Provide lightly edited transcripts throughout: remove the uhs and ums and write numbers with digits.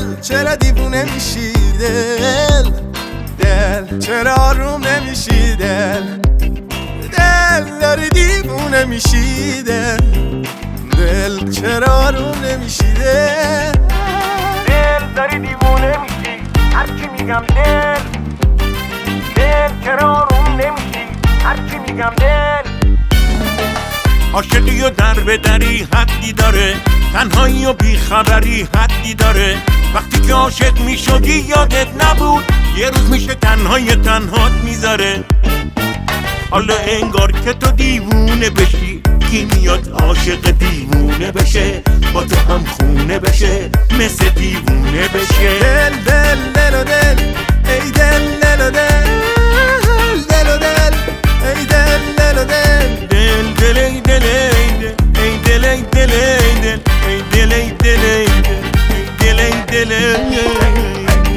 دل چرا دیوونه میشی دل چرا آروم نمیشی دل داری دیوونه میشی دل چرا آروم نمیشی دل داری دیوونه میشی هرچی میگم دل چرا آروم نمیشی هرچی میگم دل عاشقی و در به دری حدی داره، تنهایی و بیخبری حدی داره. وقتی که عاشق میشدی یادت نبود یه روز میشه تنهات میذاره. حالا انگار که تو دیوونه بشی، کی میاد عاشق دیوونه بشه، با تو هم خونه بشه، مثل دیوونه بشه. دل و دل ای دل و دل و دل ای دل و دل دل ای دل ای دل ای دل ای دل ای دل ای دل ای دل ای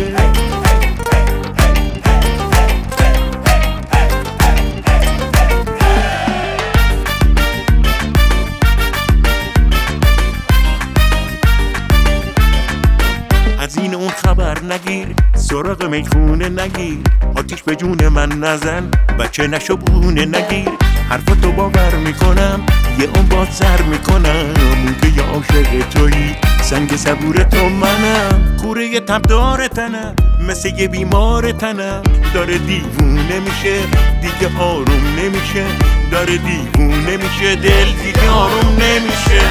از این اون خبر نگیر، سراغ میخونه نگیر، آتیش به جون من نزن، بچه نشو بونه نگیر. حرفتو باور میکنم یه اون باد سر میکنم که یه عاشق تویی، سنگ صبور تو منم. کوره تبدار تنم مثل یه بیمار تنم، داره دیوونه میشه دیگه آروم نمیشه، داره دیوونه میشه دل دیگه آروم نمیشه.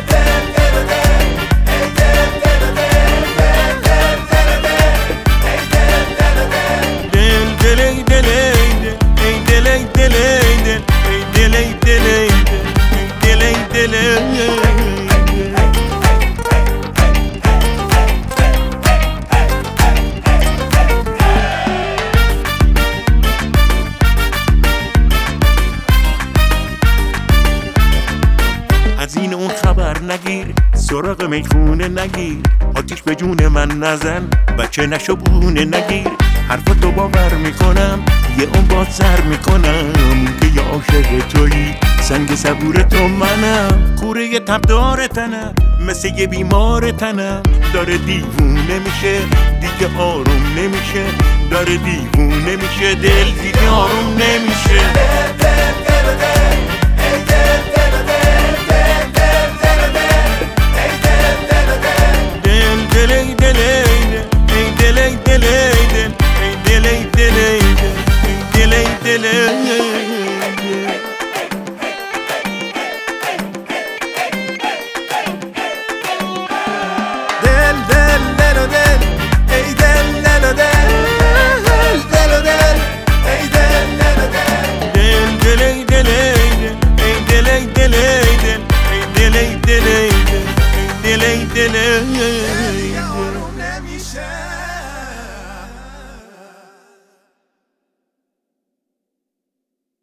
از این اون خبر نگیر، سراغ میخونه نگیر، آتیش به جون من نزن، بچه نشو بونه نگیر. حرفتو باور میکنم یه اون باد سر میکنم که یه عاشق تویی، سنگ صبور تو منم. کوره تبدار تنم مثل یه بیمار تنم، داره دیوونه میشه دیگه آروم نمیشه، داره دیوونه میشه دل دیگه آروم نمیشه. دل آروم نمیشه.